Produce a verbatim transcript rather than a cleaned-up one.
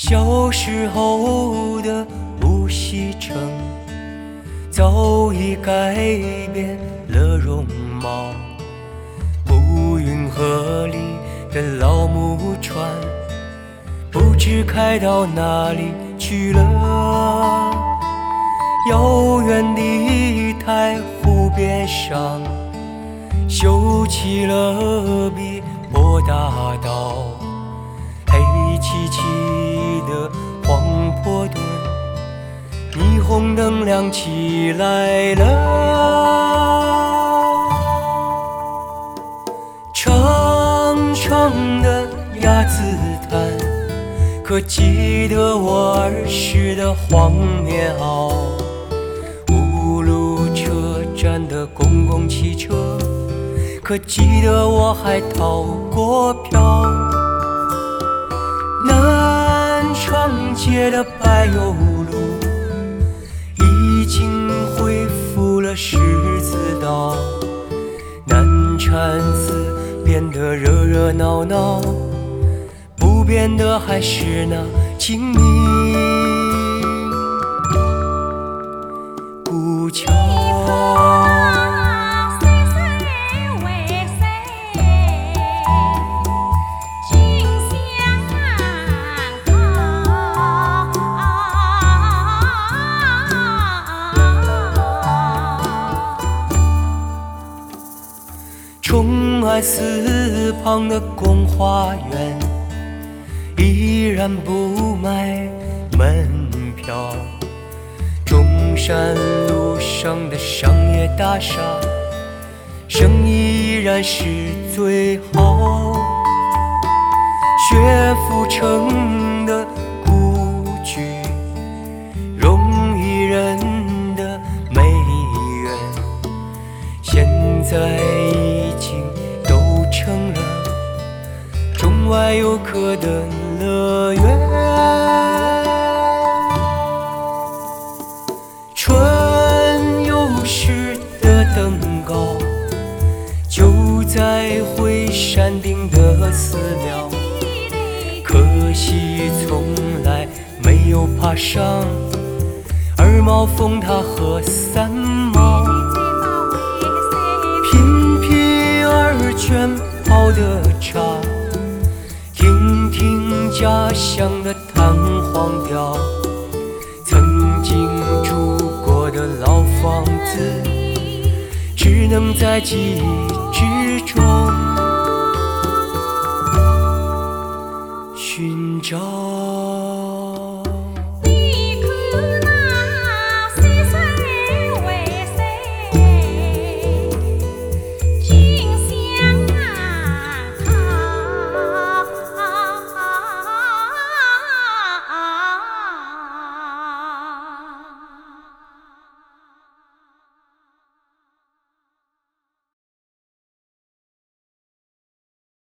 小时候的无锡城，早已改变了容貌。乌云河里的老木船，不知开到哪里去了。遥远的一台湖边上，修起了碧波大道。黑漆漆的黄坡墩，霓虹灯亮起来了。长长的鸭子潭，可记得我儿时的黄棉袄。五路车站的公共汽车，可记得我还逃过票。南长街的柏油路已经恢复了十字道，南禅寺变得热热闹闹，不变的还是那静谧古桥。崇安寺旁的宫花园依然不卖门票，中山路上的商业大厦生意依然是最好。薛府城的故居，容异人的美园，现在已经都成了中外游客的乐园。春有时的登高，就在惠山顶的寺庙，可惜从来没有爬上二毛峰塔和三毛。品品二泉泡的茶，听听家乡的弹簧调，曾经住过的老房子，只能在记忆之中寻找。